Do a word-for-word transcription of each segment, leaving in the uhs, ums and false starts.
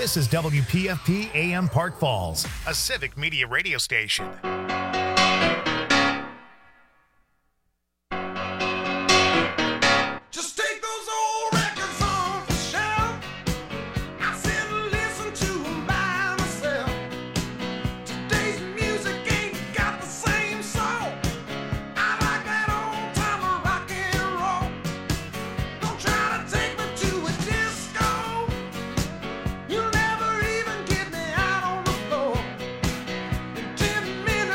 This is W P F P A M Park Falls, a civic media radio station. You'll never even get me out on the floor. In ten minutes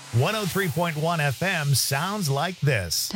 one oh three point one F M sounds like this.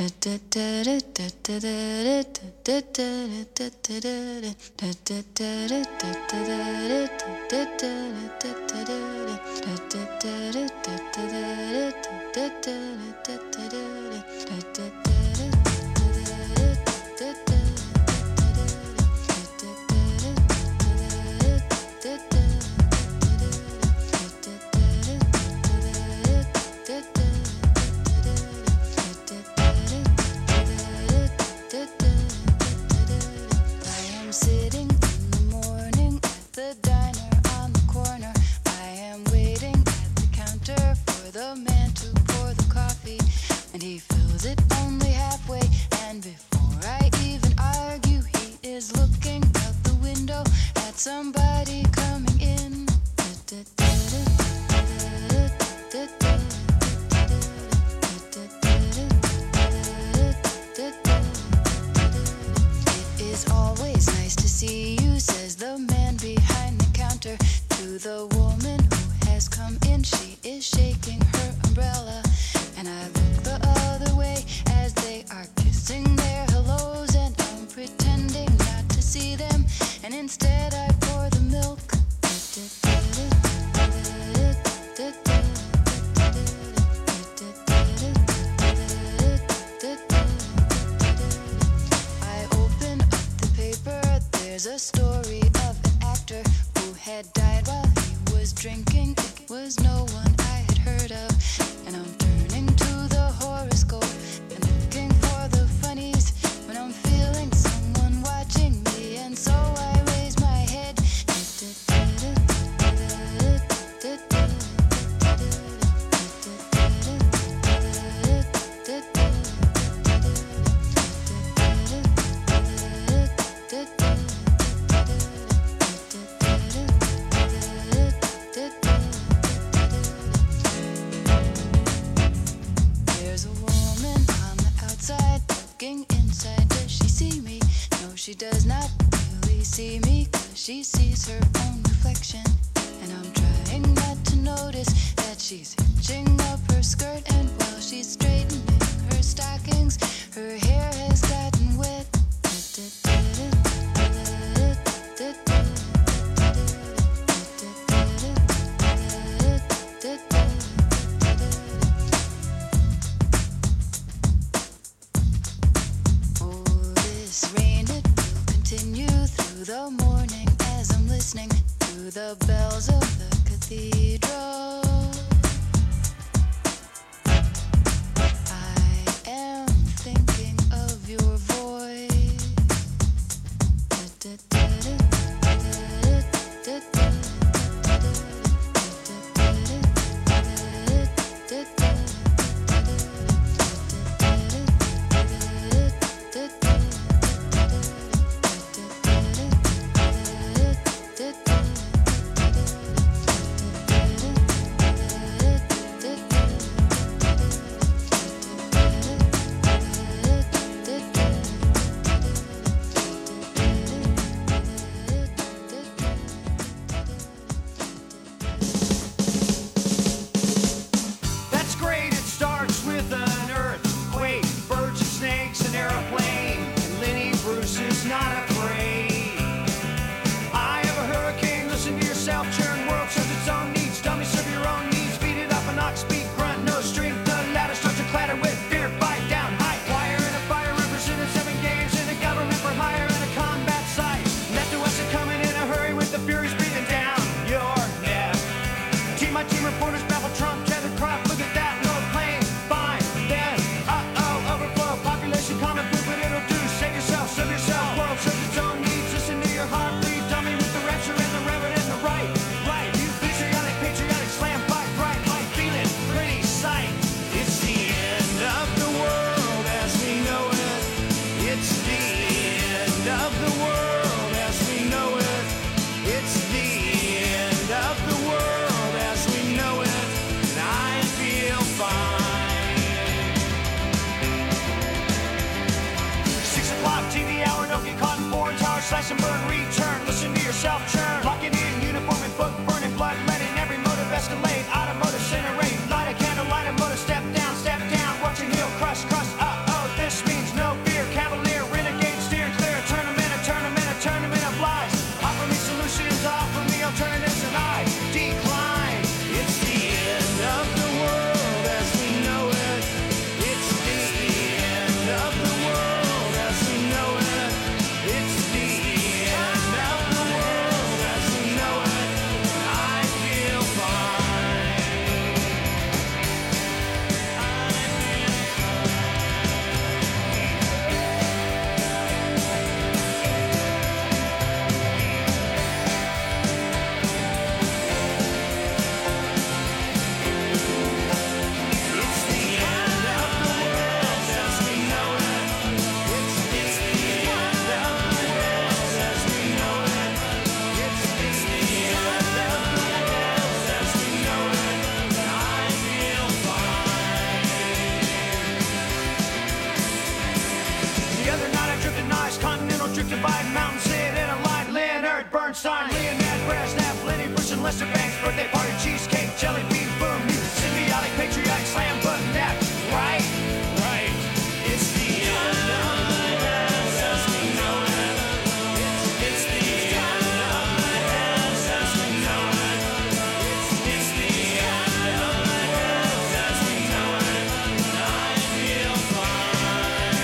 Lester Bangs, birthday party, cheesecake, jelly bean, boom, you symbiotic, patriotic, slam button, that, right, right. It's the end of the world as we know it. It's the end of the world as we know it. It's the end of the world as we know it. I feel fine.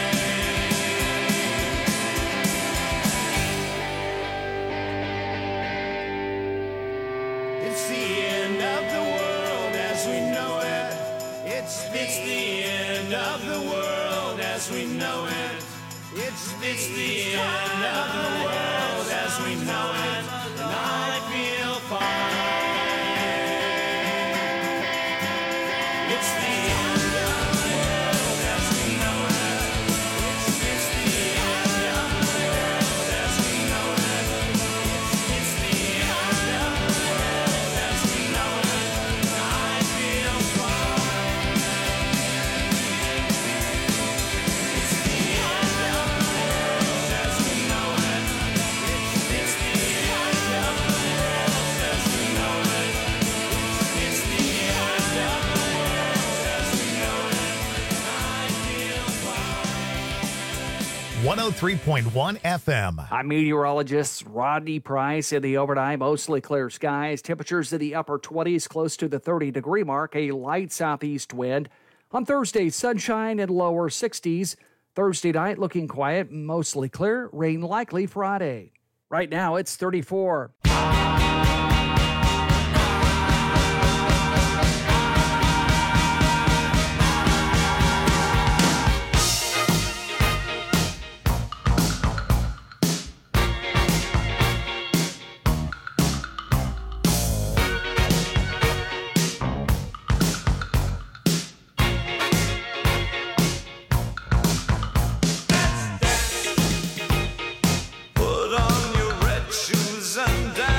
It's the end of the world as we know it. It's it's the end of the world as we know it. It's it's the end of the world as we know it. And I feel fine. It's the end of the world as we know it. It's it's the end of the world as we know it. It's the end of the world as we know it. And I feel fine. It's the end of the world as we know it. It's the end of the world as we know it. It's the end of the world as we know it. And I feel fine. one oh three point one F M. I'm meteorologist Rodney Price. In the overnight, mostly clear skies. Temperatures in the upper twenties, close to the thirty degree mark. A light southeast wind. On Thursday, sunshine in lower sixties. Thursday night, looking quiet, mostly clear. Rain likely Friday. Right now, it's thirty-four. Put on your red shoes and dance.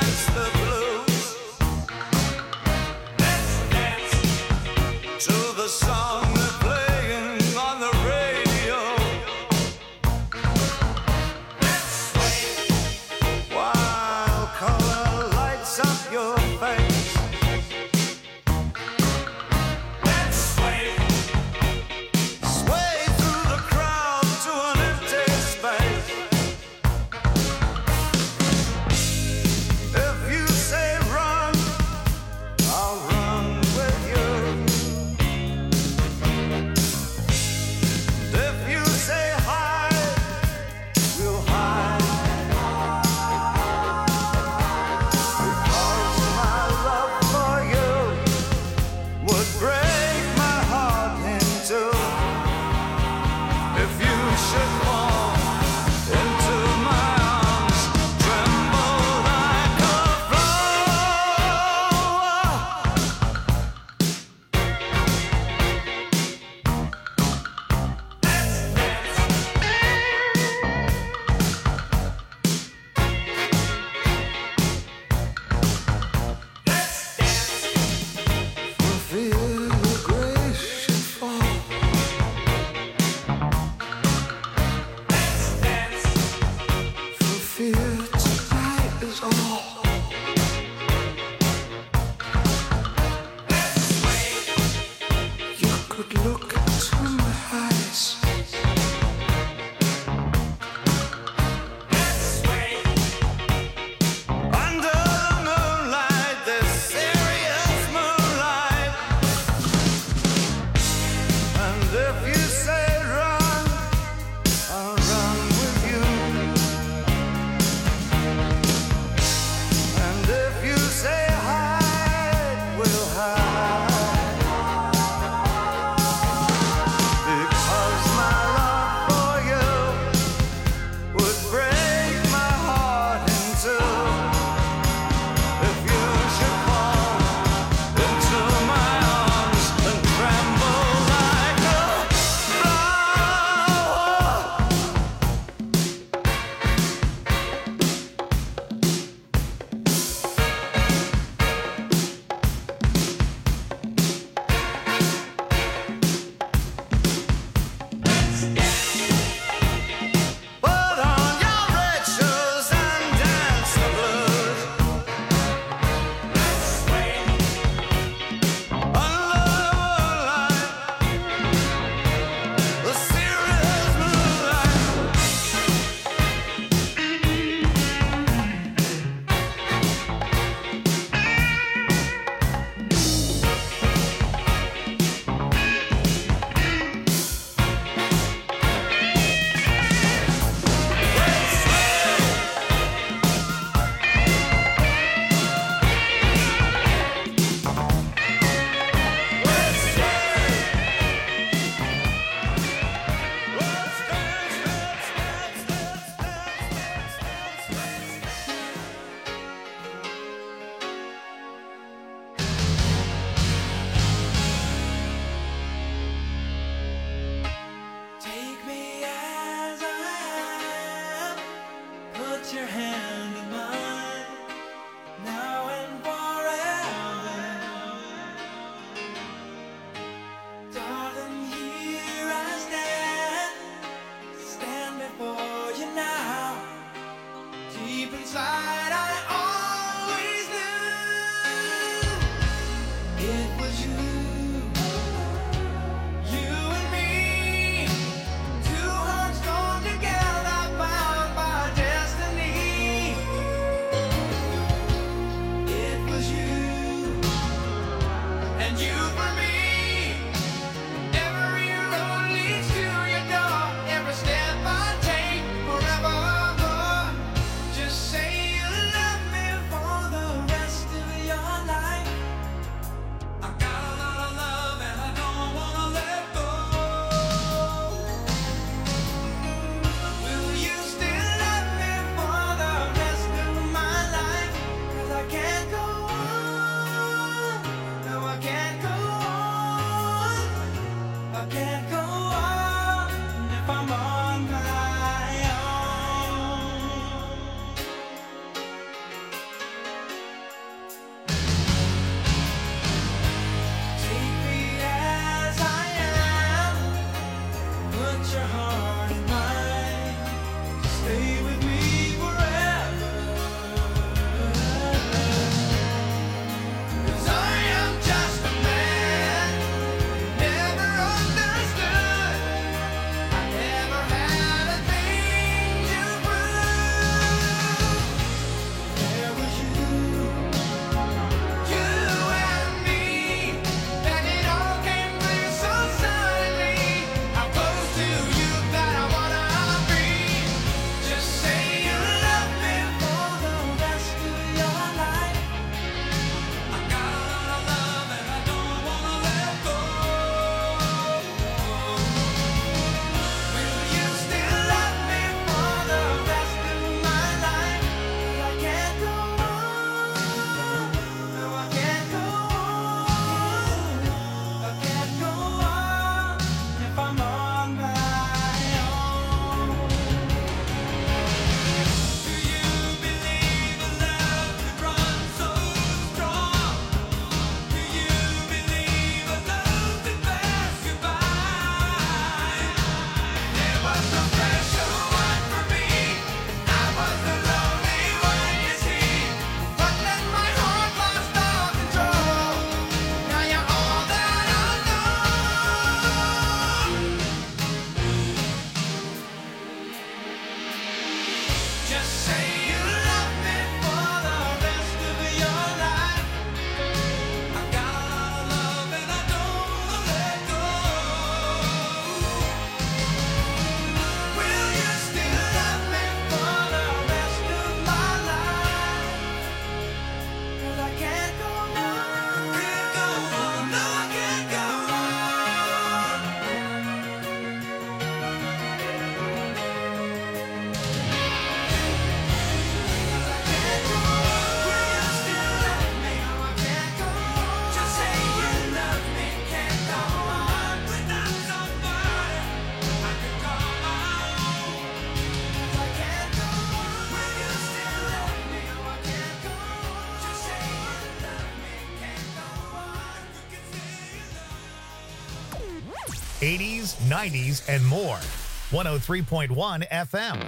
eighties, nineties, and more. one oh three point one F M.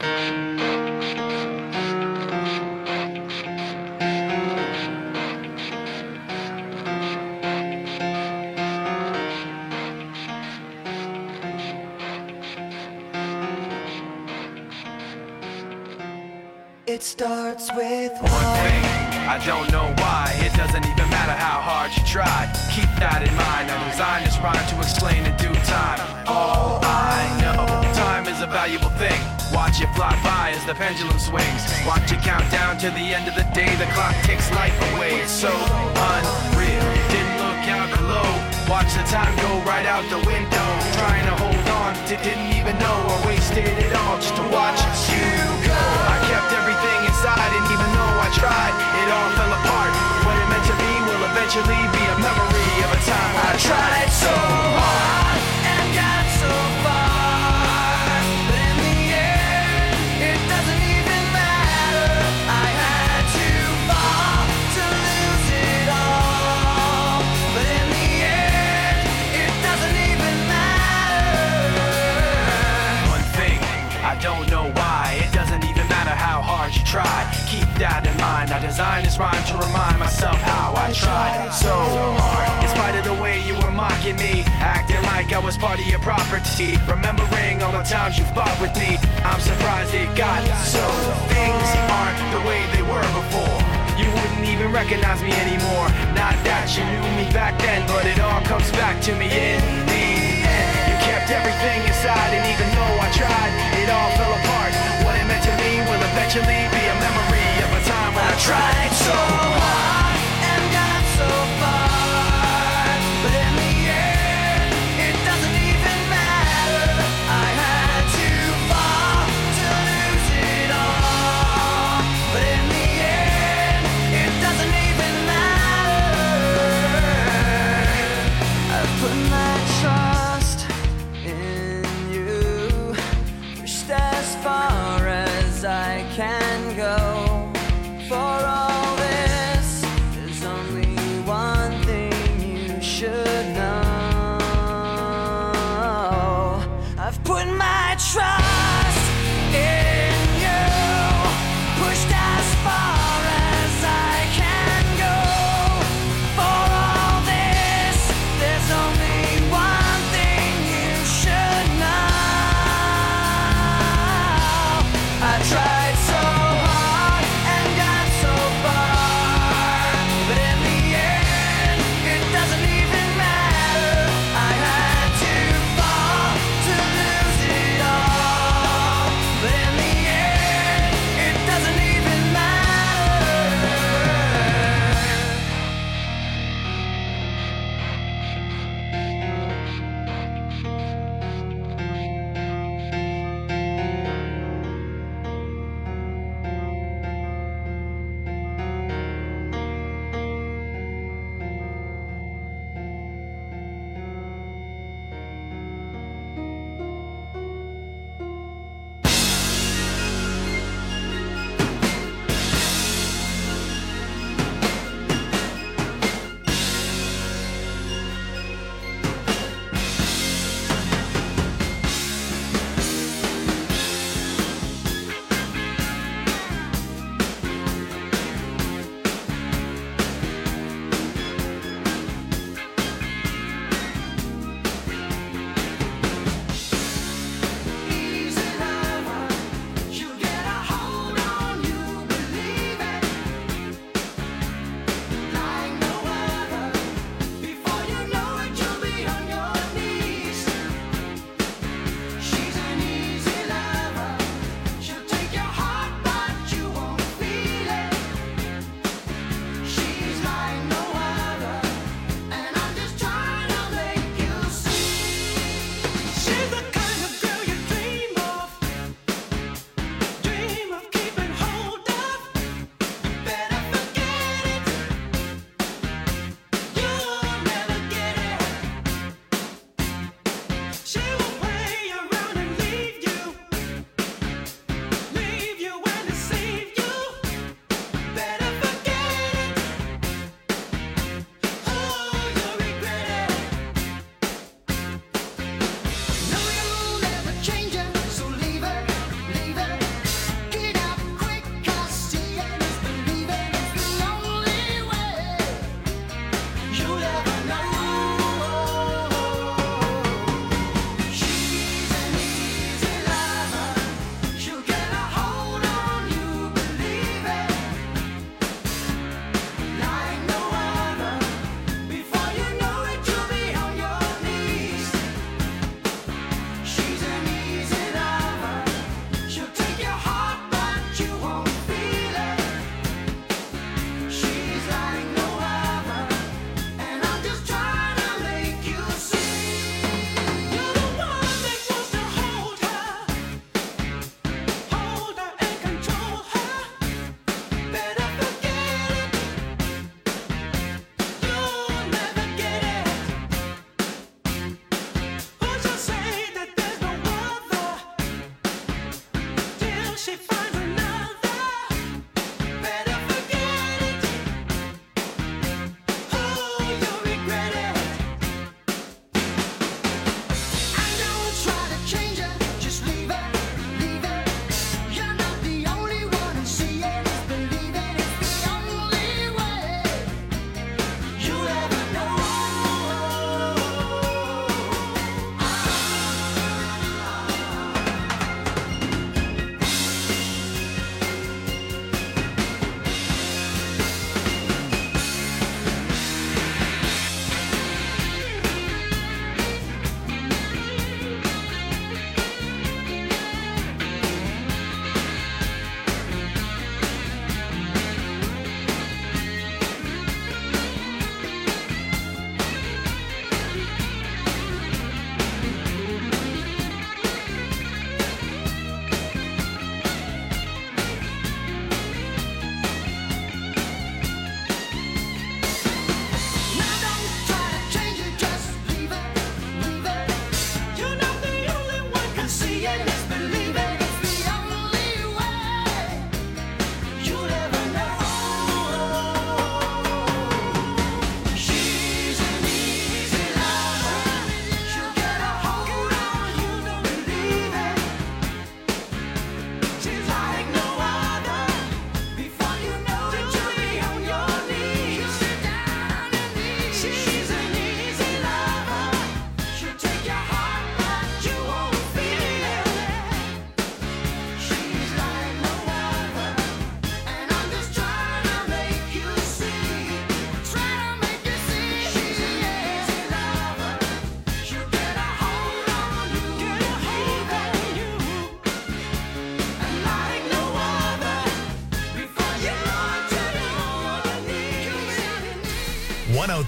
It starts with one thing, I don't know why. It doesn't even matter how hard you try. Keep that in mind. I designed this rhyme to explain in due time. All I know, time is a valuable thing. Watch it fly by as the pendulum swings. Watch it count down to the end of the day. The clock takes life away. It's so unreal. Didn't look out below. Watch the time go right out the window. Trying to hold on to didn't even know I wasted it all just to watch you go. I kept everything inside, and even though I tried, it all fell apart. What it meant to be will eventually be a memory of a time I tried so hard and got so far, but in the end, it doesn't even matter. I had to fall to lose it all, but in the end, it doesn't even matter. One thing, I don't know why, it doesn't even matter how hard you try. Keep that in mind. I designed this rhyme to remind myself how I tried so hard. In spite of the way was part of your property. Remembering all the times you fought with me, I'm surprised it got so. Things aren't the way they were before. You wouldn't even recognize me anymore. Not that you knew me back then, but it all comes back to me in the end. You kept everything inside, and even though I tried, it all fell apart. What it meant to me will eventually be a memory of a time when I tried so hard and got so far, but in the end, it doesn't even matter. I had to fall to lose it all, but in the end, it doesn't even matter. I put my trust in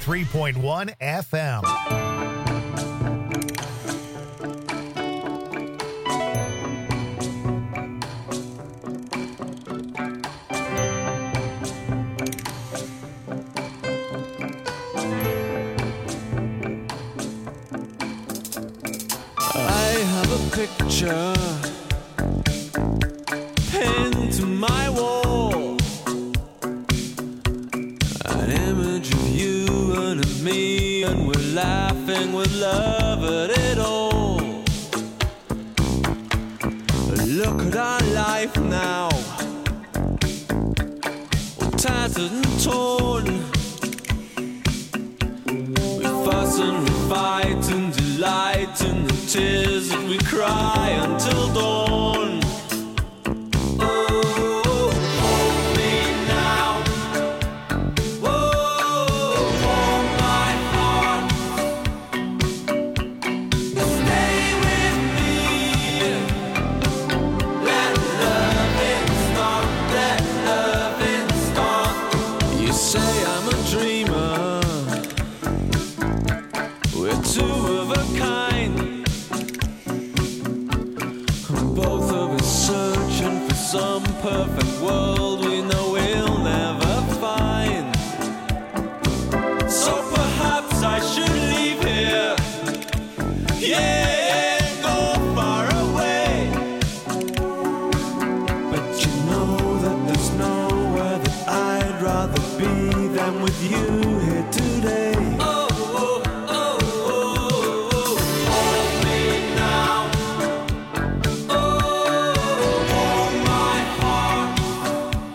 three point one F M. Picture pinned to my wall, an image of you and of me, and we're laughing with love at it all. Look at our life now, all tattered and torn. We fuss and we fight and delight in the tears that we cry until dawn. Oh, hold me now. Oh, hold my heart. Stay with me. Let loving start. Let loving start. You say I'm a dreamer. We're two of a kind. Both of us searching for some perfect world we know we'll never find. So perhaps I should leave here, yeah, go far away. But you know that there's nowhere that I'd rather be than with you here today. Oh, oh, oh, oh, oh. Hold me now. Oh, hold my heart.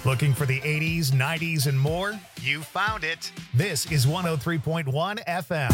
Looking for the eighties, nineties, and more? You found it. This is one oh three point one F M.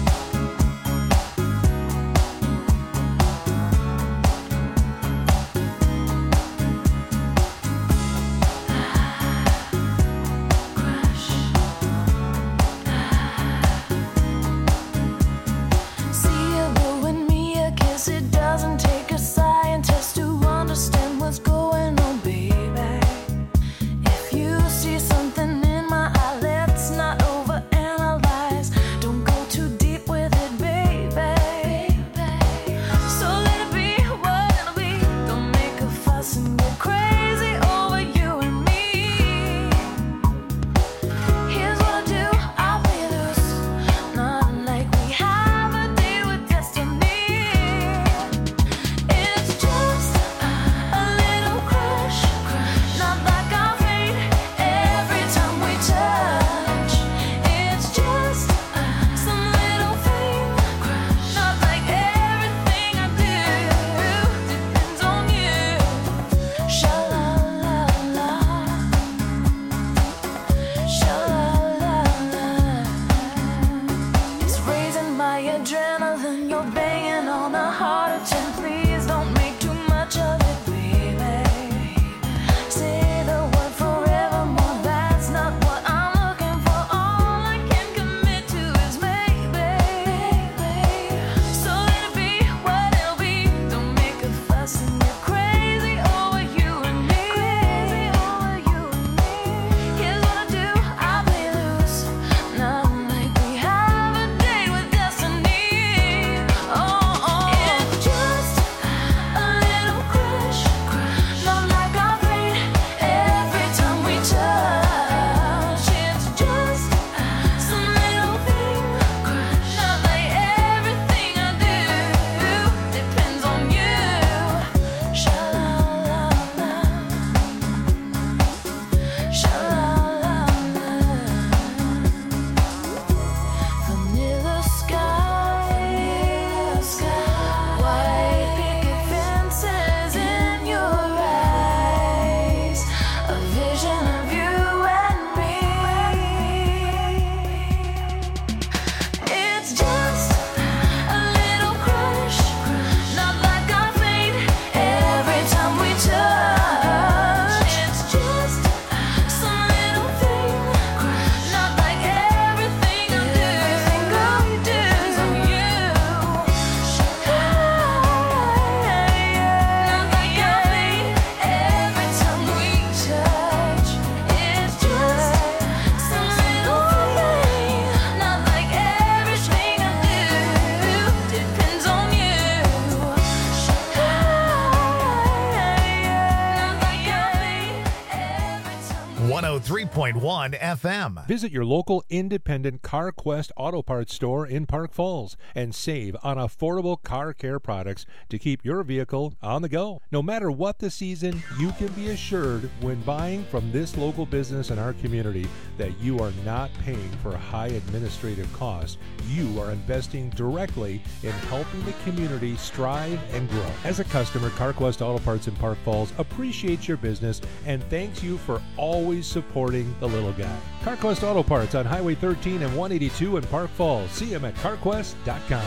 one oh three point one F M. Visit your local independent CarQuest Auto Parts store in Park Falls and save on affordable car care products to keep your vehicle on the go. No matter what the season, you can be assured when buying from this local business in our community that you are not paying for high administrative costs. You are investing directly in helping the community strive and grow. As a customer, CarQuest Auto Parts in Park Falls appreciates your business and thanks you for always supporting the little guy. CarQuest Auto Parts on Highway thirteen and one eighty-two in Park Falls. See them at carquest dot com.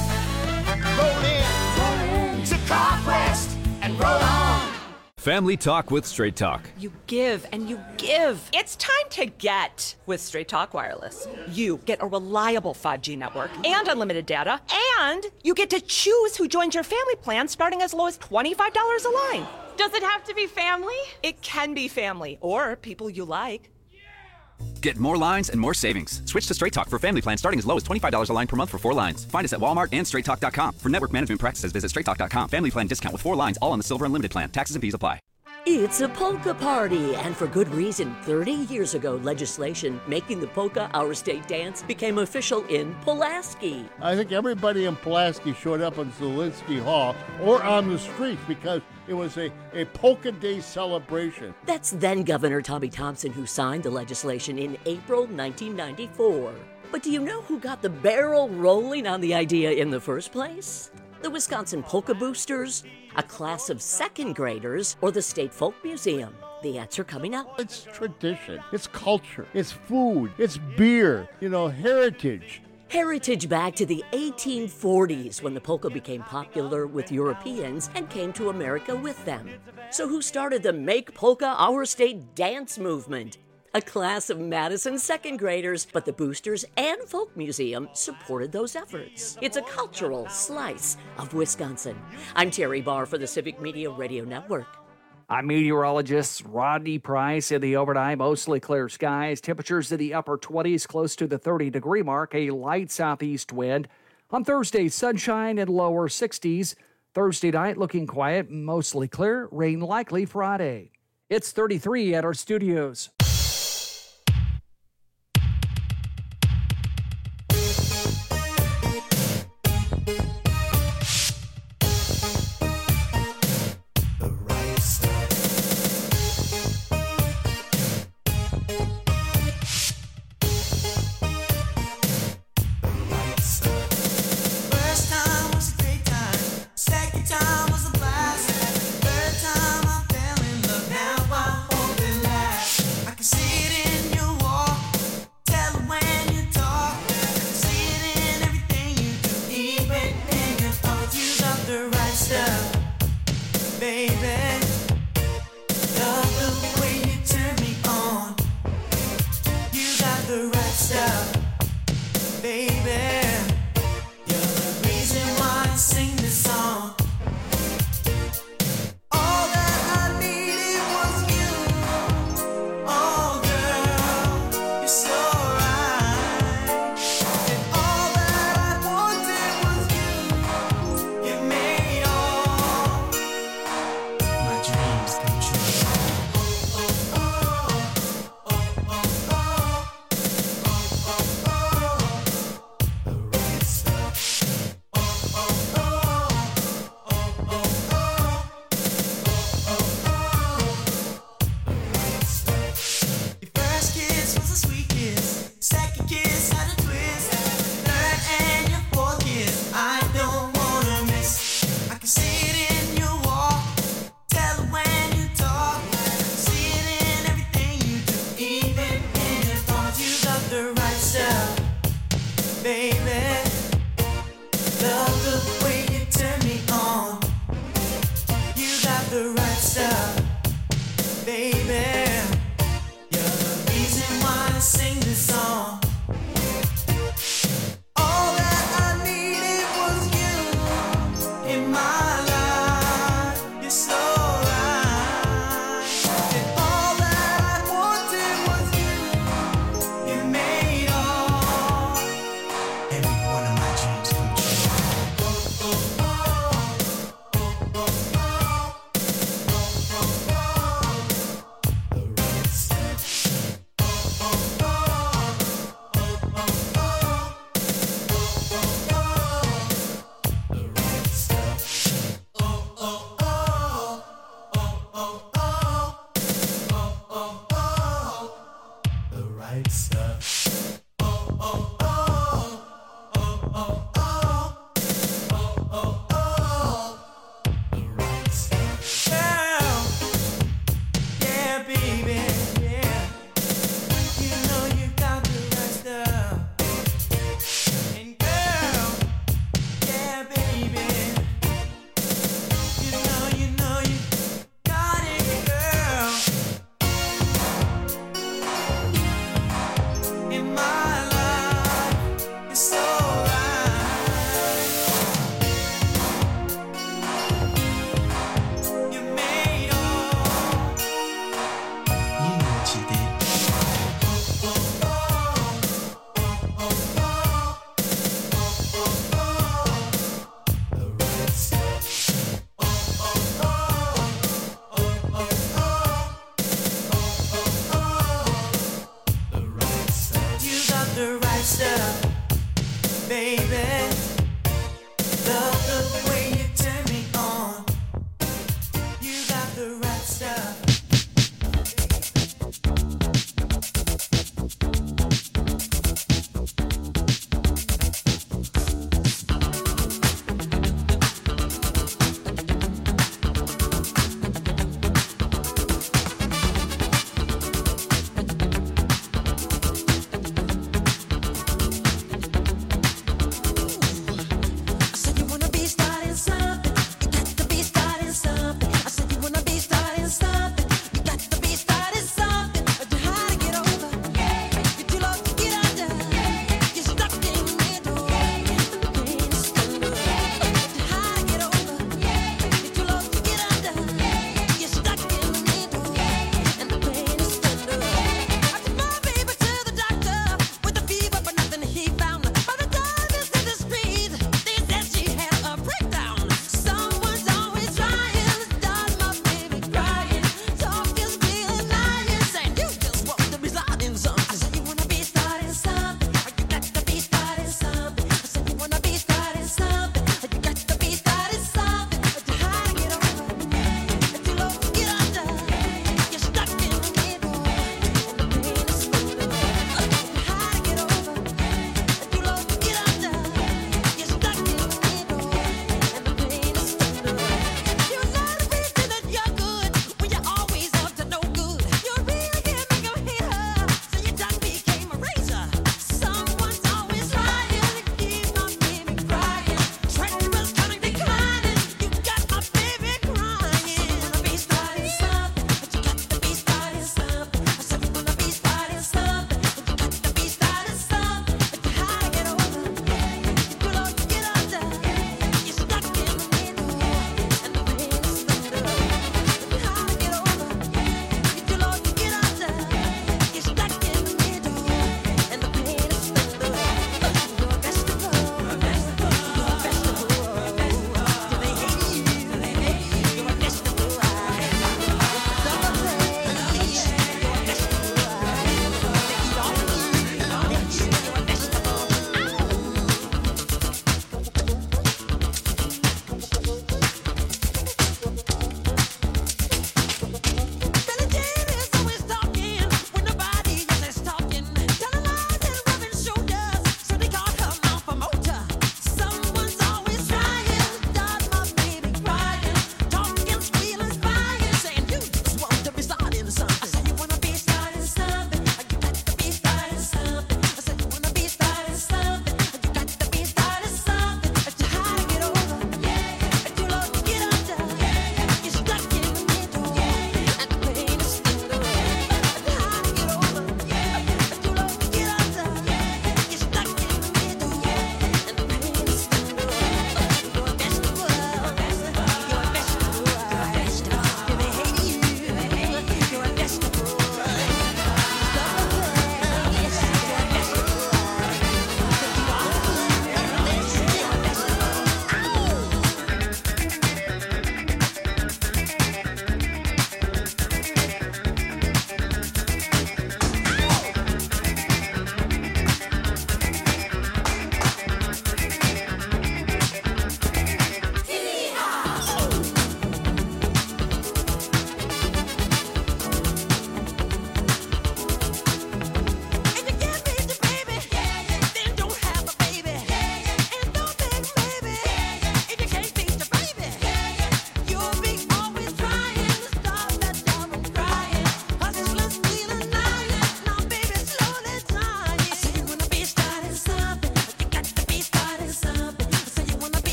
Roll in, roll in to CarQuest and roll on. Family Talk with Straight Talk. You give and you give. It's time to get with Straight Talk Wireless. You get a reliable five G network and unlimited data, and you get to choose who joins your family plan starting as low as twenty-five dollars a line. Does it have to be family? It can be family or people you like. Get more lines and more savings. Switch to Straight Talk for family plans starting as low as twenty-five dollars a line per month for four lines. Find us at Walmart and straight talk dot com. For network management practices, visit straight talk dot com. Family plan discount with four lines, all on the Silver Unlimited plan. Taxes and fees apply. It's a polka party, and for good reason. thirty years ago, legislation making the polka our state dance became official in Pulaski. I think everybody in Pulaski showed up in Zielinski Hall or on the streets because it was a, a polka day celebration. That's then Governor Tommy Thompson who signed the legislation in April nineteen ninety-four. But do you know who got the barrel rolling on the idea in the first place? The Wisconsin Polka Boosters, a class of second graders, or the State Folk Museum. The answer coming up. It's tradition, it's culture, it's food, it's beer, you know, heritage. Heritage back to the eighteen forties when the polka became popular with Europeans and came to America with them. So who started the Make Polka Our State dance movement? A class of Madison second graders, but the Boosters and Folk Museum supported those efforts. It's a cultural slice of Wisconsin. I'm Terry Barr for the Civic Media Radio Network. I'm meteorologist Rodney Price. In the overnight, mostly clear skies. Temperatures in the upper twenties, close to the thirty degree mark. A light southeast wind. On Thursday, sunshine and lower sixties. Thursday night, looking quiet, mostly clear. Rain likely Friday. It's thirty-three at our studios. I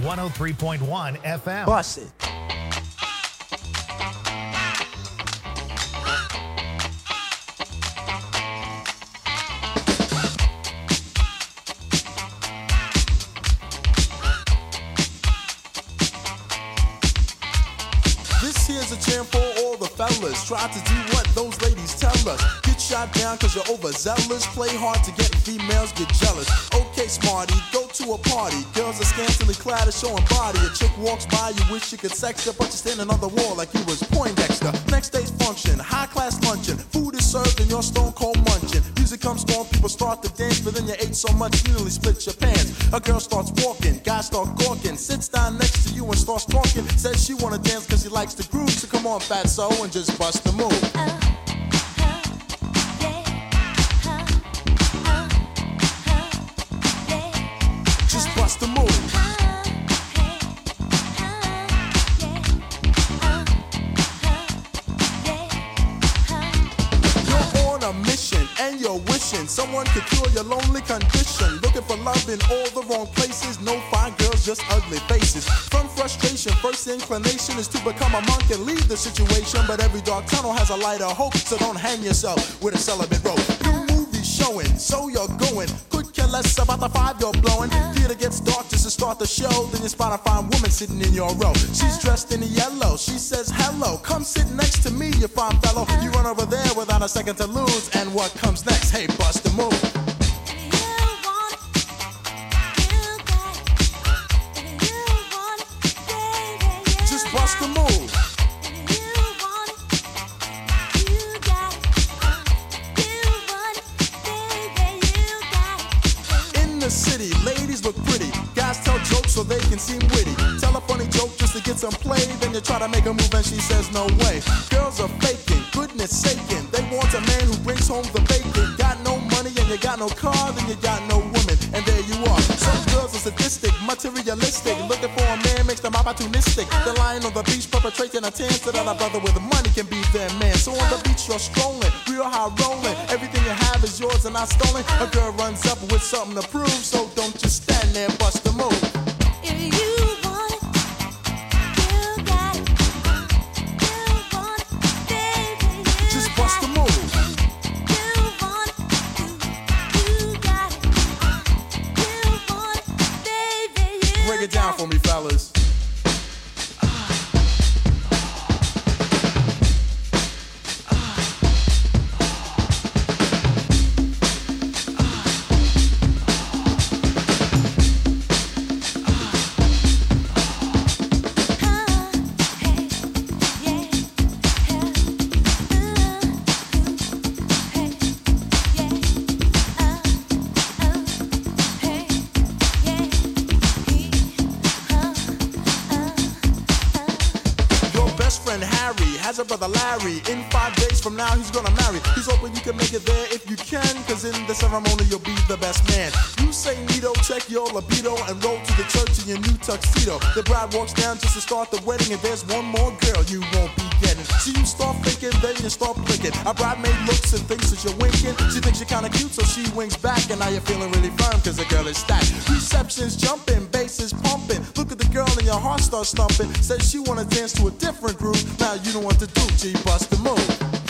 one oh three point one F M. Bust it. This here's a jam for all the fellas. Try to do what those ladies tell us. Get shot down cause you're overzealous. Play hard to get females, get jealous. Okay, smarty, go to a party. Girls are scantily clad and showing body. A chick walks by, you wish you could sex her, but you're standing on the wall like you was Poindexter. Next day's function, high class luncheon. Food is served and you're stone cold munching. Music comes on, people start to dance, but then you ate so much you nearly split your pants. A girl starts walking, guys start gawking. Sits down next to you and starts talking. Says she wanna dance cause she likes the groove. So come on, fatso, and just bust the move. Just bust the move. You're on a mission and you're wishing someone could cure your lonely condition. Looking for love in all the wrong places. No fine girls, just ugly faces. From frustration, first inclination is to become a monk and leave the situation. But every dark tunnel has a light of hope, so don't hang yourself with a celibate rope. New movie showing, so you're going. Could care less about the five you're blowing. Theater gets dark just to start the show. Then you spot a fine woman sitting in your row. She's dressed in yellow. She says hello. Come sit next to me, you fine fellow. You run over there without a second to lose. And what comes next? Hey, bust the move. Just bust the move. In the city, ladies look pretty. Guys tell jokes so they can seem witty. Tell a funny joke just to get some play. Then you try to make a move and she says no way. Girls are faking, goodness saking. They want a man who brings home the bacon. Got no money and you got no car, then you got no woman. And there you are. Some girls are sadistic, materialistic. Looking for a man makes them opportunistic. They're lying on the beach perpetrating a tan so that a brother with money can be their man. So on the beach you're strolling, real high rolling. Everything you have is yours and not stolen. A girl runs up with something to prove, so don't just stand there, bust the move. Just bust the move. Break it down for me, fellas. Has a brother Larry. In five days from now he's gonna marry. He's hoping you can make it there if you can, cause in the ceremony you'll be the best man. You say neato, check your libido, and roll to the church in your new tuxedo. The bride walks down just to start the wedding, and there's one more girl you won't be getting. So you start thinking, then you start blinking. A bridemaid looks and thinks that you're winking. She thinks you're kinda cute, so she winks back, and now you're feeling really firm cause the girl is stacked. Reception's jumping, bass is pumping. Look at the girl and your heart starts thumping. Says she wanna dance to a different groove. Now you don't want to do, G, bust the move.